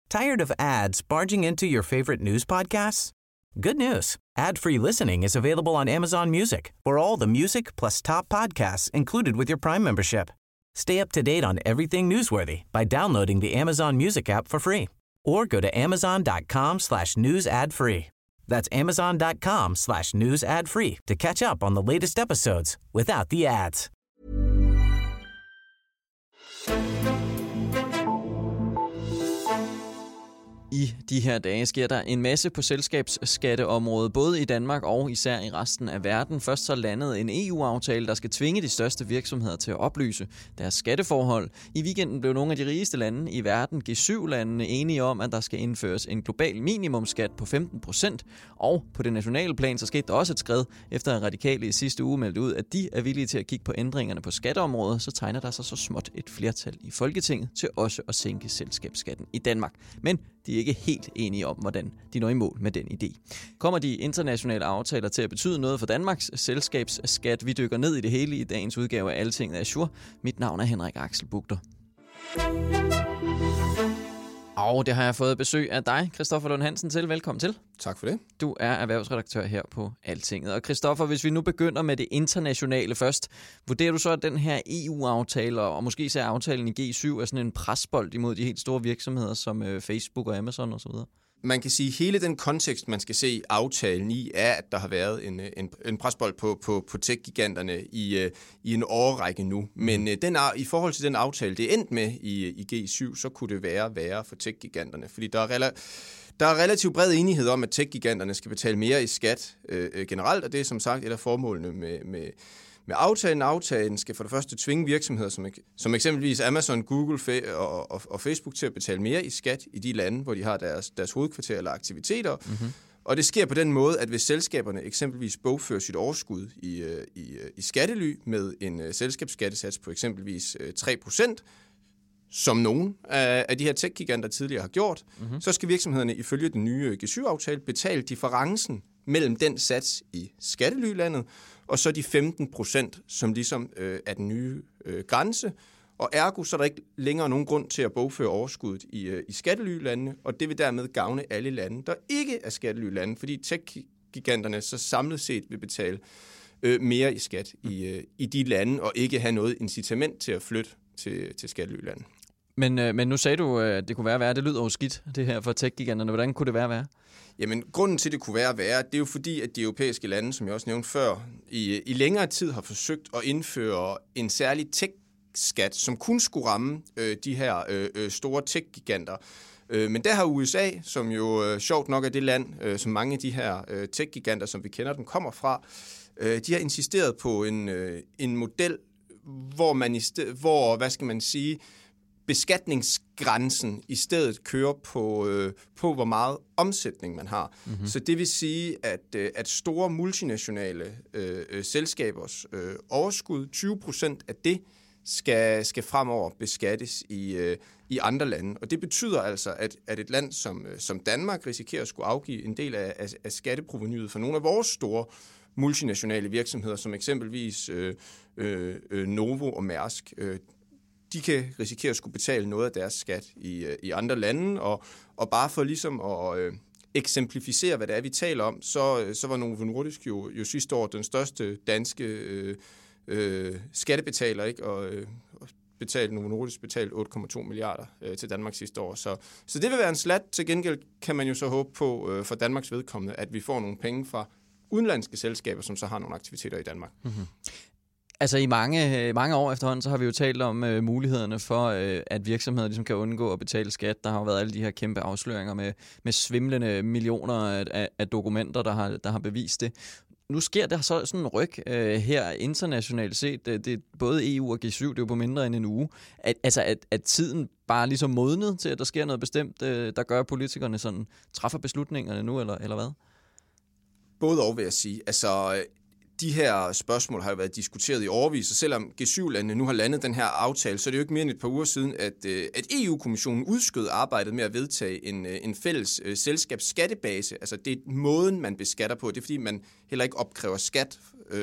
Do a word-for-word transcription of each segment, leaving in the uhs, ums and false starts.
Tired of ads barging into your favorite news podcasts? Good news. Ad-free listening is available on Amazon Music for all the music plus top podcasts included with your Prime membership. Stay up to date on everything newsworthy by downloading the Amazon Music app for free or go to amazon.com slash news ad free. That's amazon.com slash news ad free to catch up on the latest episodes without the ads. I de her dage sker der en masse på selskabsskatteområdet, både i Danmark og især i resten af verden. Først så landede en E U-aftale, der skal tvinge de største virksomheder til at oplyse deres skatteforhold. I weekenden blev nogle af de rigeste lande i verden, G syv landene, enige om, at der skal indføres en global minimumskat på femten procent. Og på det nationale plan, så skete der også et skred, efter at Radikale i sidste uge meldte ud, at de er villige til at kigge på ændringerne på skatteområdet, så tegner der sig så småt et flertal i Folketinget til også at sænke selskabsskatten i Danmark. Men de er ikke helt enige om, hvordan de når i mål med den idé. Kommer de internationale aftaler til at betyde noget for Danmarks selskabsskat? Vi dykker ned i det hele i dagens udgave af Altinget Azure. Mit navn er Henrik Axel Bugter. Og det har jeg fået besøg af dig, Christoffer Lund Hansen, til. Velkommen til. Tak for det. Du er erhvervsredaktør her på Altinget. Og Christoffer, hvis vi nu begynder med det internationale først, vurderer du så, at den her E U-aftale, og måske især aftalen i G syv, er sådan en presbold imod de helt store virksomheder som Facebook og Amazon osv.? Man kan sige, at hele den kontekst, man skal se aftalen i, er, at der har været en, en, en presbold på, på, på tech-giganterne i, i en årrække nu. Men den, i forhold til den aftale, det er endt med i, i G syv, så kunne det være værre for tech-giganterne. Fordi der er, rela- der er relativt bred enighed om, at tech-giganterne skal betale mere i skat øh, generelt, og det er som sagt et af formålene med... med Med aftalen, aftalen skal for det første tvinge virksomheder, som, som eksempelvis Amazon, Google og, og, og Facebook, til at betale mere i skat i de lande, hvor de har deres, deres hovedkvarter eller aktiviteter. Mm-hmm. Og det sker på den måde, at hvis selskaberne eksempelvis bogfører sit overskud i, i, i skattely med en uh, selskabsskattesats på eksempelvis uh, tre procent, som nogen af, af de her tech-giganter tidligere har gjort, mm-hmm. så skal virksomhederne ifølge den nye G syv-aftale betale differencen mellem den sats i skattelylandet, og så de femten procent, som ligesom øh, er den nye øh, grænse. Og ergo, så er der ikke længere nogen grund til at bogføre overskuddet i, øh, i skattelylandene, og det vil dermed gavne alle lande, der ikke er skattelylande, fordi tech-giganterne så samlet set vil betale øh, mere i skat i, øh, i de lande, og ikke have noget incitament til at flytte til, til skattelylande. Men, øh, men nu sagde du, at det kunne være værre. Det lyder jo skidt, det her for tech-giganterne. Hvordan kunne det være værre? Jamen, grunden til, det kunne være værre, det er jo fordi, at de europæiske lande, som jeg også nævnte før, i, i længere tid har forsøgt at indføre en særlig tech-skat, som kun skulle ramme øh, de her øh, store tech-giganter. Øh, men der har U S A, som jo øh, sjovt nok er det land, øh, som mange af de her øh, tech-giganter, som vi kender dem, kommer fra, øh, de har insisteret på en, øh, en model, hvor man i sted, hvor, hvad skal man sige, beskatningsgrænsen i stedet kører på, øh, på hvor meget omsætning man har. Mm-hmm. Så det vil sige, at, øh, at store multinationale øh, øh, selskabers øh, overskud, tyve procent af det, skal, skal fremover beskattes i, øh, i andre lande. Og det betyder altså, at, at et land som, øh, som Danmark risikerer at skulle afgive en del af, af, af skatteprovenyet for nogle af vores store multinationale virksomheder, som eksempelvis øh, øh, Novo og Mærsk. Øh, de kan risikere at skulle betale noget af deres skat i, i andre lande, og, og bare for ligesom at øh, eksemplificere, hvad det er, vi taler om, så, så var Novo Nordisk jo, jo sidste år den største danske øh, øh, skattebetaler, ikke? Og øh, betalt, Novo Nordisk betalte otte komma to milliarder øh, til Danmark sidste år. Så, så det vil være en slat. Til gengæld kan man jo så håbe på øh, for Danmarks vedkommende, at vi får nogle penge fra udenlandske selskaber, som så har nogle aktiviteter i Danmark. Mm-hmm. Altså i mange, mange år efterhånden, så har vi jo talt om øh, mulighederne for, øh, at virksomheder ligesom kan undgå at betale skat. Der har jo været alle de her kæmpe afsløringer med, med svimlende millioner af, af dokumenter, der har, der har bevist det. Nu sker der så sådan en ryg øh, her internationalt set. Det, det, både E U og G syv, det er jo på mindre end en uge. At, altså at, at tiden bare ligesom modnet til, at der sker noget bestemt, øh, der gør, at politikerne sådan træffer beslutningerne nu, eller, eller hvad? Både og, vil jeg sige. Altså, de her spørgsmål har jo været diskuteret i årevis, og selvom G syv-landene nu har landet den her aftale, så er det jo ikke mere end et par uger siden, at, at E U-kommissionen udskød arbejdet med at vedtage en, en fælles uh, selskabsskattebase. Altså, det er måden, man beskatter på. Det er, fordi man heller ikke opkræver skat uh,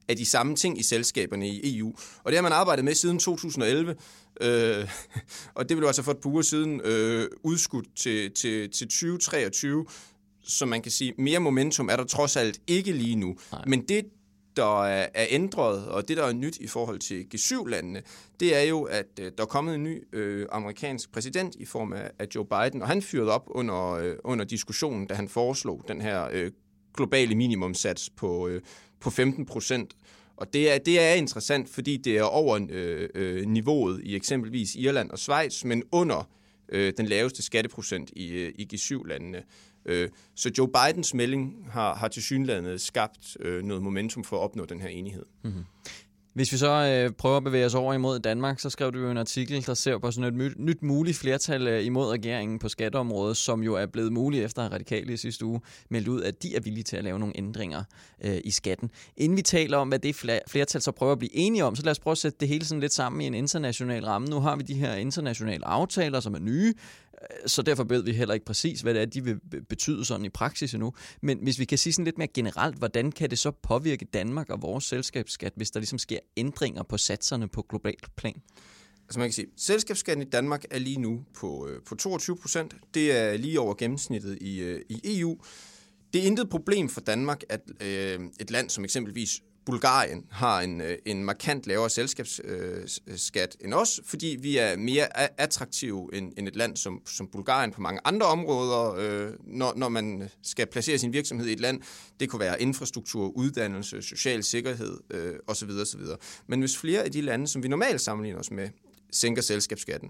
af de samme ting i selskaberne i E U. Og det har man arbejdet med siden to tusind og elleve, øh, og det blev altså for et par uger siden øh, udskudt til, til, til tyve treogtyve, så man kan sige, mere momentum er der trods alt ikke lige nu. Nej. Men det, der er, er ændret, og det, der er nyt i forhold til G syv-landene, det er jo, at øh, der er kommet en ny øh, amerikansk præsident i form af, af Joe Biden, og han fyrede op under, øh, under diskussionen, da han foreslog den her øh, globale minimumsats på, øh, på femten procent. Og det er, det er interessant, fordi det er over øh, øh, niveauet i eksempelvis Irland og Schweiz, men under øh, den laveste skatteprocent i, øh, i G syv-landene. Øh, så Joe Bidens melding har, har tilsyneladende skabt øh, noget momentum for at opnå den her enighed. Mm-hmm. Hvis vi så øh, prøver at bevæge os over imod Danmark, så skrev du jo en artikel, der ser på sådan et my- nyt muligt flertal øh, imod regeringen på skatteområdet, som jo er blevet muligt efter at Radikale i sidste uge meldte ud, at de er villige til at lave nogle ændringer øh, i skatten. Inden vi taler om, hvad det flertal så prøver at blive enige om, så lad os prøve at sætte det hele sådan lidt sammen i en international ramme. Nu har vi de her internationale aftaler, som er nye, så derfor ved vi heller ikke præcis, hvad det er, de vil betyde sådan i praksis endnu. Men hvis vi kan sige sådan lidt mere generelt, hvordan kan det så påvirke Danmark og vores selskabsskat, hvis der ligesom sker ændringer på satserne på globalt plan? Altså man kan sige, selskabsskatten i Danmark er lige nu på, øh, på toogtyve procent. Det er lige over gennemsnittet i, øh, i E U. Det er intet problem for Danmark, at øh, et land som eksempelvis Bulgarien har en, en markant lavere selskabsskat end os, fordi vi er mere attraktive end, end et land som, som Bulgarien på mange andre områder, øh, når, når man skal placere sin virksomhed i et land. Det kunne være infrastruktur, uddannelse, social sikkerhed øh, osv. osv. Men hvis flere af de lande, som vi normalt sammenligner os med, sænker selskabsskatten,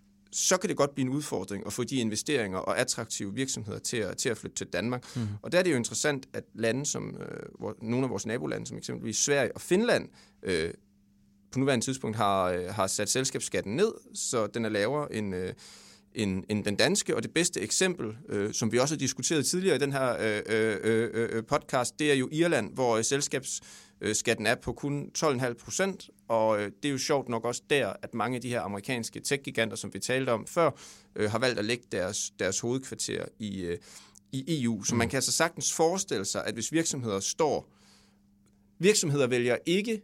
så kan det godt blive en udfordring at få de investeringer og attraktive virksomheder til at, til at flytte til Danmark. Mm. Og der er det jo interessant, at lande som øh, hvor, nogle af vores nabolande, som eksempelvis Sverige og Finland, øh, på nuværende tidspunkt har, øh, har sat selskabsskatten ned, så den er lavere end, øh, end, end den danske. Og det bedste eksempel, øh, som vi også har diskuteret tidligere i den her øh, øh, øh, podcast, det er jo Irland, hvor øh, selskabsskatten er på kun tolv komma fem procent, og øh, det er jo sjovt nok også der, at mange af de her amerikanske tech-giganter, som vi talte om før, øh, har valgt at lægge deres, deres hovedkvarter i, øh, i E U. Så man kan altså sagtens forestille sig, at hvis virksomheder står... Virksomheder vælger ikke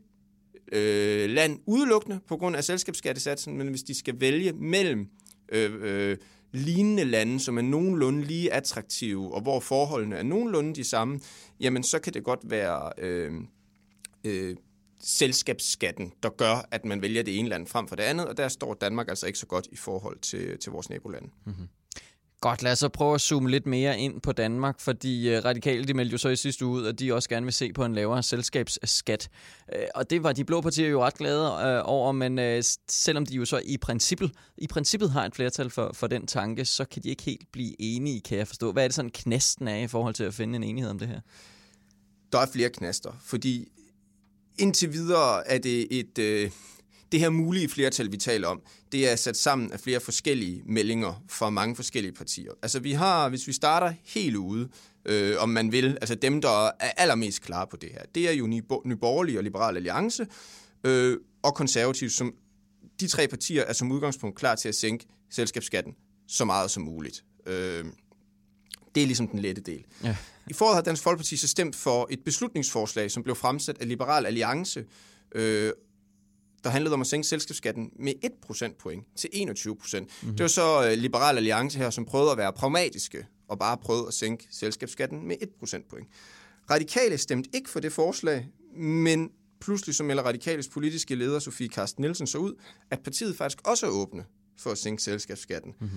øh, land udelukkende på grund af selskabsskattesatsen, men hvis de skal vælge mellem øh, øh, lignende lande, som er nogenlunde lige attraktive, og hvor forholdene er nogenlunde de samme, jamen så kan det godt være... Øh, øh, selskabsskatten, der gør, at man vælger det ene land frem for det andet, og der står Danmark altså ikke så godt i forhold til, til vores nabolande. Mm-hmm. Godt, lad os så prøve at zoome lidt mere ind på Danmark, fordi uh, Radikale, de meldte jo så i sidste uge ud, at de også gerne vil se på en lavere selskabsskat. Uh, og det var de blå partier jo ret glade uh, over, men uh, selvom de jo så i princippet, i princippet har et flertal for, for den tanke, så kan de ikke helt blive enige, kan jeg forstå. Hvad er det sådan knasten af i forhold til at finde en enighed om det her? Der er flere knaster, fordi indtil videre er det et... Øh, det her mulige flertal, vi taler om, det er sat sammen af flere forskellige meldinger fra mange forskellige partier. Altså vi har, hvis vi starter helt ude, øh, om man vil, altså dem, der er allermest klare på det her, det er jo Nye Borgerlige og Liberal Alliance øh, og Konservative, som de tre partier er som udgangspunkt klar til at sænke selskabsskatten så meget som muligt. Øh, det er ligesom den lette del. Ja. I foråret har Dansk Folkeparti så stemt for et beslutningsforslag, som blev fremsat af Liberal Alliance, øh, der handlede om at sænke selskabsskatten med et procentpoint til enogtyve procent. Mm-hmm. Det var så uh, Liberal Alliance her, som prøvede at være pragmatiske og bare prøvede at sænke selskabsskatten med et procentpoint. Radikale stemte ikke for det forslag, men pludselig så melder Radikales politiske leder, Sofie Carsten Nielsen, så ud, at partiet faktisk også er åbne for at sænke selskabsskatten. Mm-hmm.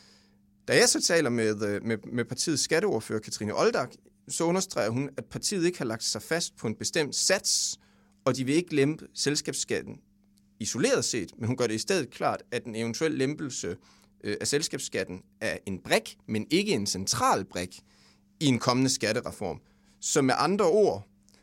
Da jeg så taler med, med, med partiets skatteordfører, Katrine Oldak, så understreger hun, at partiet ikke har lagt sig fast på en bestemt sats, og de vil ikke lempe selskabsskatten isoleret set, men hun gør det i stedet klart, at en eventuel lempelse øh, af selskabsskatten er en brik, men ikke en central brik i en kommende skattereform. Så med andre ord,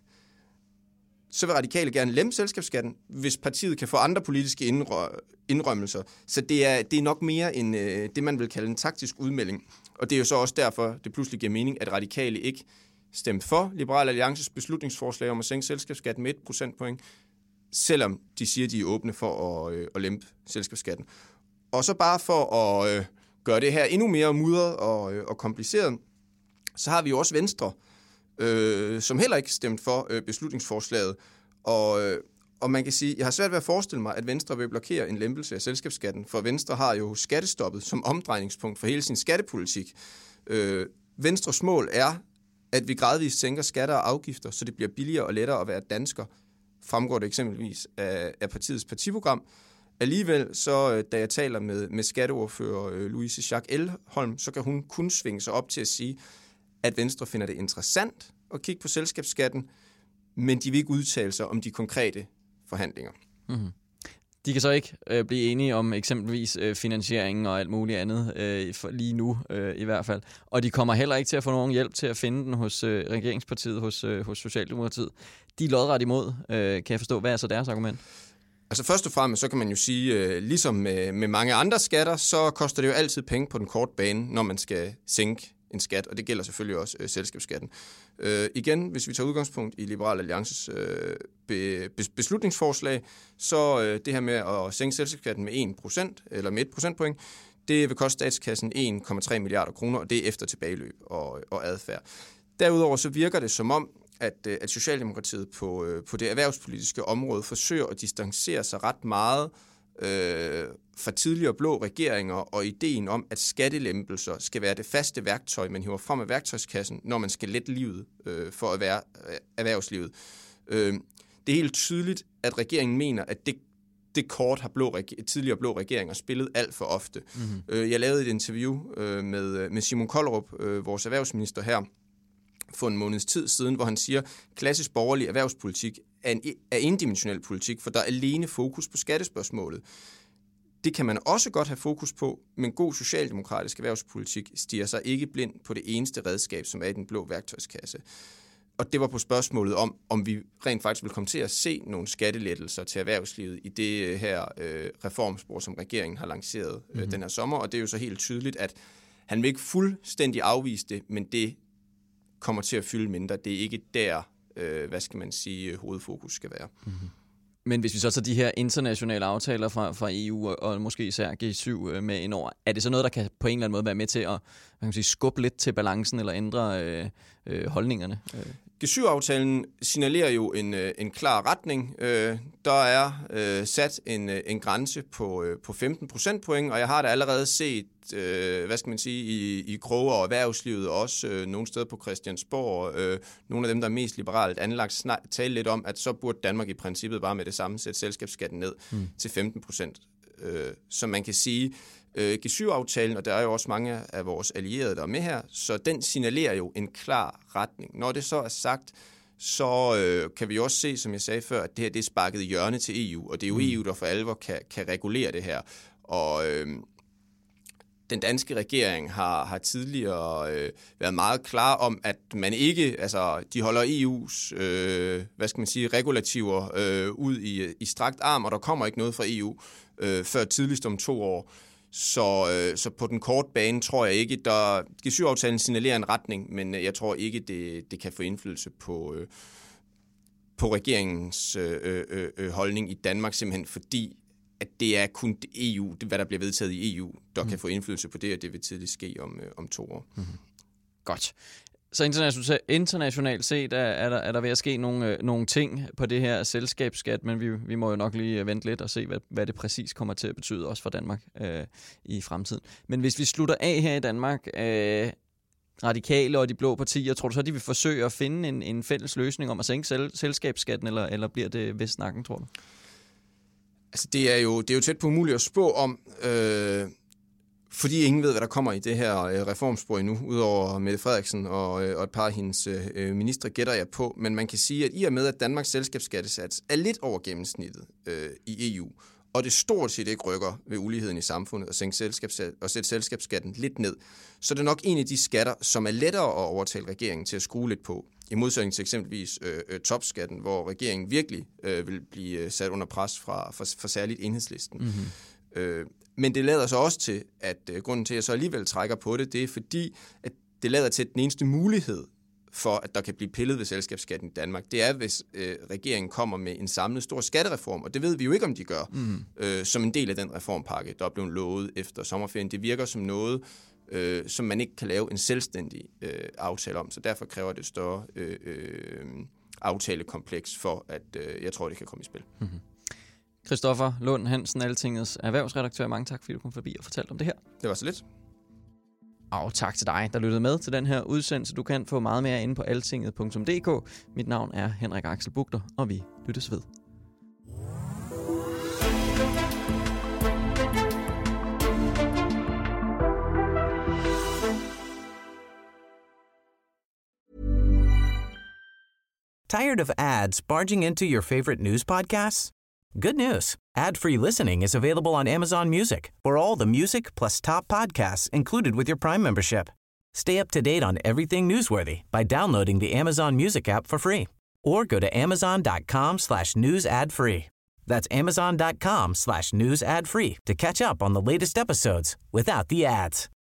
så vil Radikale gerne lempe selskabsskatten, hvis partiet kan få andre politiske indrø- indrømmelser. Så det er, det er nok mere en, øh, det, man vil kalde en taktisk udmelding. Og det er jo så også derfor, det pludselig giver mening, at Radikale ikke stemte for Liberal Alliances beslutningsforslag om at sænke selskabsskatten med et procentpoint, selvom de siger, de er åbne for at, øh, at lempe selskabsskatten. Og så bare for at øh, gøre det her endnu mere mudret og, øh, og kompliceret, så har vi jo også Venstre, øh, som heller ikke stemte for øh, beslutningsforslaget. Og, øh, og man kan sige, jeg har svært ved at forestille mig, at Venstre vil blokere en lempelse af selskabsskatten, for Venstre har jo skattestoppet som omdrejningspunkt for hele sin skattepolitik. Øh, Venstres mål er, at vi gradvist sænker skatter og afgifter, så det bliver billigere og lettere at være dansker, fremgår det eksempelvis af, af partiets partiprogram. Alligevel, så da jeg taler med, med skatteordfører Louise Schack Elholm, så kan hun kun svinge sig op til at sige, at Venstre finder det interessant at kigge på selskabsskatten, men de vil ikke udtale sig om de konkrete forhandlinger. Mm-hmm. De kan så ikke øh, blive enige om eksempelvis øh, finansieringen og alt muligt andet, øh, for lige nu øh, i hvert fald. Og de kommer heller ikke til at få nogen hjælp til at finde den hos øh, regeringspartiet, hos, øh, hos Socialdemokratiet. De er lodret imod. Øh, kan jeg forstå, hvad er så deres argument? Altså først og fremmest, så kan man jo sige, øh, ligesom med, med mange andre skatter, så koster det jo altid penge på den korte bane, når man skal sænke en skat, og det gælder selvfølgelig også øh, selskabsskatten. Øh, igen, hvis vi tager udgangspunkt i Liberal Alliances øh, be, be, beslutningsforslag, så øh, det her med at sænke selskabsskatten med en procent, eller med et procentpoint, det vil koste statskassen en komma tre milliarder kroner, og det er efter tilbageløb og, og adfærd. Derudover så virker det som om, at, at Socialdemokratiet på, på det erhvervspolitiske område forsøger at distancere sig ret meget øh, fra tidligere blå regeringer og ideen om, at skattelempelser skal være det faste værktøj, man hiver frem af værktøjskassen, når man skal lette livet øh, for at være erhvervslivet. Øh, det er helt tydeligt, at regeringen mener, at det, det kort har blå, tidligere blå regeringer spillet alt for ofte. Mm-hmm. Øh, jeg lavede et interview øh, med, med Simon Kollerup, øh, vores erhvervsminister her, for en måneds tid siden, hvor han siger, at klassisk borgerlig erhvervspolitik er en er indimensionel politik, for der er alene fokus på skattespørgsmålet. Det kan man også godt have fokus på, men god socialdemokratisk erhvervspolitik stiger sig ikke blind på det eneste redskab, som er i den blå værktøjskasse. Og det var på spørgsmålet om, om vi rent faktisk vil komme til at se nogle skattelettelser til erhvervslivet i det her øh, reformspor, som regeringen har lanceret øh, mm-hmm. den her sommer. Og det er jo så helt tydeligt, at han vil ikke fuldstændig afvise det, men det kommer til at fylde mindre. Det er ikke der, øh, hvad skal man sige, hovedfokus skal være. Mm-hmm. Men hvis vi så tager de her internationale aftaler fra, fra E U og, og måske især G syv øh, med indover, er det så noget, der kan på en eller anden måde være med til at hvad kan man sige, skubbe lidt til balancen eller ændre øh, øh, holdningerne? G syv-aftalen signalerer jo en, en klar retning. Der er øh, sat en, en grænse på, øh, på femten procentpoint, og jeg har da allerede set, øh, hvad skal man sige, i, i kroge og erhvervslivet, også øh, nogle steder på Christiansborg, øh, nogle af dem, der er mest liberalt anlagt, snak, tale lidt om, at så burde Danmark i princippet bare med det samme sætte selskabsskatten ned mm. til femten procent. Øh, så man kan sige, øh, G syv-aftalen, og der er jo også mange af vores allierede, der er med her, så den signalerer jo en klar retning. Når det så er sagt, så øh, kan vi også se, som jeg sagde før, at det her det er sparket i hjørne til E U, og det er jo E U, der for alvor kan, kan regulere det her. Og øh, den danske regering har, har tidligere øh, været meget klar om, at man ikke, altså de holder E U's, øh, hvad skal man sige, regulativer øh, ud i, i strakt arm, og der kommer ikke noget fra E U øh, før tidligst om to år. Så, øh, så på den korte bane tror jeg ikke, der G syv-aftalen signalerer en retning, men jeg tror ikke, det, det kan få indflydelse på, øh, på regeringens øh, øh, øh, holdning i Danmark, simpelthen fordi, at det er kun E U, hvad der bliver vedtaget i E U, der mm. kan få indflydelse på det, og det vil tidligt ske om, øh, om to år. Mm-hmm. Godt. Så internationalt, internationalt set er, er, der, er der ved at ske nogle, øh, nogle ting på det her selskabsskat, men vi, vi må jo nok lige vente lidt og se, hvad, hvad det præcis kommer til at betyde også for Danmark øh, i fremtiden. Men hvis vi slutter af her i Danmark, øh, radikale og de blå partier, tror du så, de vil forsøge at finde en, en fælles løsning om at sænke sel, selskabsskatten, eller, eller bliver det vist snakken, tror du? Altså, det er jo, det er jo tæt på umuligt at spå om, øh, fordi ingen ved, hvad der kommer i det her øh, reformspor endnu, udover Mette Frederiksen og, øh, og et par af hendes øh, ministre, gætter jeg på. Men man kan sige, at i og med, at Danmarks selskabsskattesats er lidt over gennemsnittet øh, i E U, og det stort set ikke rykker ved uligheden i samfundet og, sænke selskabsskat, og sætte selskabsskatten lidt ned, så er det nok en af de skatter, som er lettere at overtale regeringen til at skrue lidt på, i modsætning til eksempelvis øh, øh, topskatten, hvor regeringen virkelig øh, vil blive sat under pres fra, fra, fra særligt Enhedslisten. Mm-hmm. Øh, men det lader så også til, at øh, grunden til, at jeg så alligevel trækker på det, det er fordi, at det lader til, at den eneste mulighed for, at der kan blive pillet ved selskabsskatten i Danmark, det er, hvis øh, regeringen kommer med en samlet stor skattereform, og det ved vi jo ikke, om de gør, mm. øh, som en del af den reformpakke, der er blevet lovet efter sommerferien. Det virker som noget, øh, som man ikke kan lave en selvstændig øh, aftale om, så derfor kræver det større øh, øh, aftalekompleks for, at øh, jeg tror, det kan komme i spil. Mm-hmm. Christoffer Lund Hansen, Altingets erhvervsredaktør. Mange tak, fordi du kom forbi og fortalte om det her. Det var så lidt. Og tak til dig, der lyttede med til den her udsendelse. Du kan få meget mere inde på altinget punktum d k. Mit navn er Henrik Axel Bugter, og vi lyttes ved. Tired of ads barging into your favorite news podcasts? Good news. Ad-free listening is available on Amazon Music for all the music plus top podcasts included with your Prime membership. Stay up to date on everything newsworthy by downloading the Amazon Music app for free or go to amazon.com slash news ad free. That's amazon.com slash news ad free to catch up on the latest episodes without the ads.